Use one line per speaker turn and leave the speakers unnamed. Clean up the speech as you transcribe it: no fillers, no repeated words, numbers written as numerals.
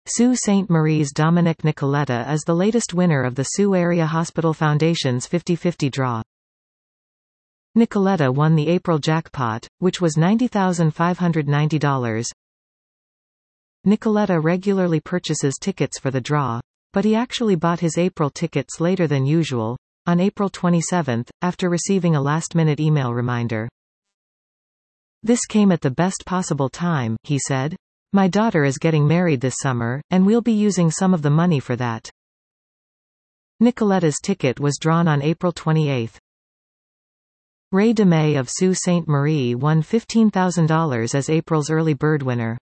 Sault Ste. Marie's Dominic Nicoletta is the latest winner of the Sault Area Hospital Foundation's 50/50 draw. Nicoletta won the April jackpot, which was $90,590. Nicoletta regularly purchases tickets for the draw. But he actually bought his April tickets later than usual, on April 27, after receiving a last-minute email reminder. "This came at the best possible time," he said. "My daughter is getting married this summer, and we'll be using some of the money for that." Nicoletta's ticket was drawn on April 28. Ray DeMay of Sault Ste. Marie won $15,000 as April's early bird winner.